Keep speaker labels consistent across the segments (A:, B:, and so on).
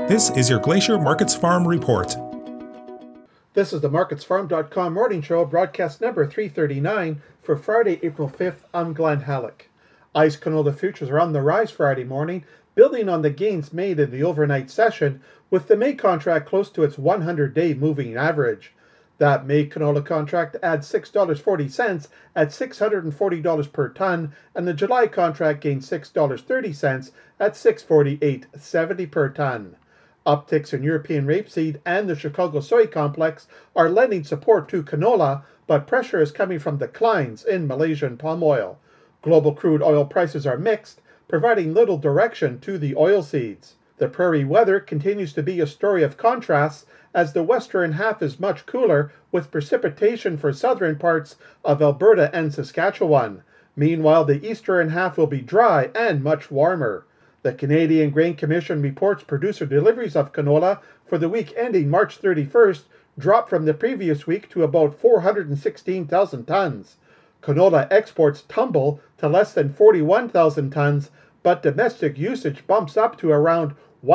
A: This is your Glacier Markets Farm Report.
B: This is the MarketsFarm.com morning show, broadcast number 339 for Friday, April 5th. I'm Glenn Halleck. ICE canola futures are on the rise Friday morning, building on the gains made in the overnight session, with the May contract close to its 100-day moving average. That May canola contract adds $6.40 at $640 per ton, and the July contract gains $6.30 at $648.70 per ton. Upticks in European rapeseed and the Chicago soy complex are lending support to canola, but pressure is coming from declines in Malaysian palm oil. Global crude oil prices are mixed, providing little direction to the oilseeds. The prairie weather continues to be a story of contrasts, as the western half is much cooler, with precipitation for southern parts of Alberta and Saskatchewan. Meanwhile, the eastern half will be dry and much warmer. The Canadian Grain Commission reports producer deliveries of canola for the week ending March 31st dropped from the previous week to about 416,000 tons. Canola exports tumble to less than 41,000 tons, but domestic usage bumps up to around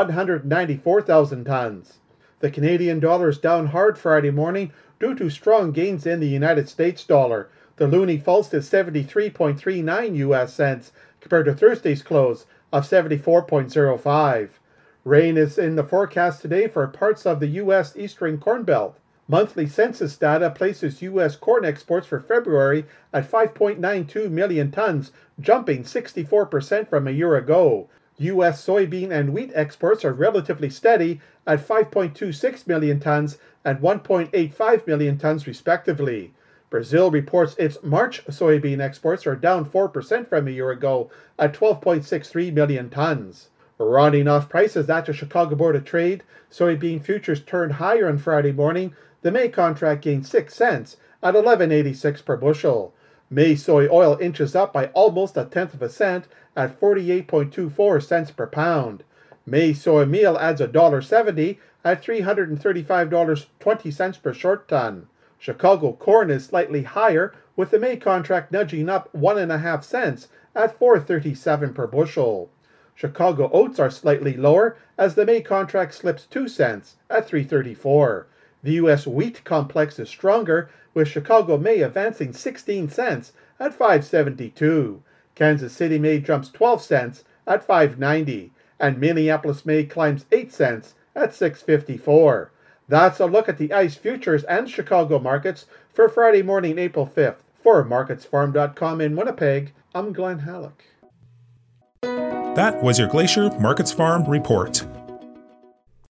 B: 194,000 tons. The Canadian dollar is down hard Friday morning due to strong gains in the United States dollar. The loonie falls to 73.39 US cents compared to Thursday's close of 74.05. Rain is in the forecast today for parts of the U.S. Eastern Corn Belt. Monthly census data places U.S. corn exports for February at 5.92 million tons, jumping 64% from a year ago. U.S. soybean and wheat exports are relatively steady at 5.26 million tons and 1.85 million tons respectively. Brazil reports its March soybean exports are down 4% from a year ago at 12.63 million tons. Rounding off prices at the Chicago Board of Trade, soybean futures turned higher on Friday morning. The May contract gained 6 cents at $11.86 per bushel. May soy oil inches up by almost a tenth of a cent at 48.24 cents per pound. May soy meal adds $1.70 at $335.20 per short ton. Chicago corn is slightly higher, with the May contract nudging up 1.5 cents at $4.37 per bushel. Chicago oats are slightly lower, as the May contract slips 2 cents at $3.34. The U.S. wheat complex is stronger, with Chicago May advancing 16 cents at $5.72. Kansas City May jumps 12 cents at $5.90, and Minneapolis May climbs 8 cents at $6.54. That's a look at the ICE futures and Chicago markets for Friday morning, April 5th. For MarketsFarm.com in Winnipeg, I'm Glenn Halleck.
A: That was your Glacier Markets Farm Report.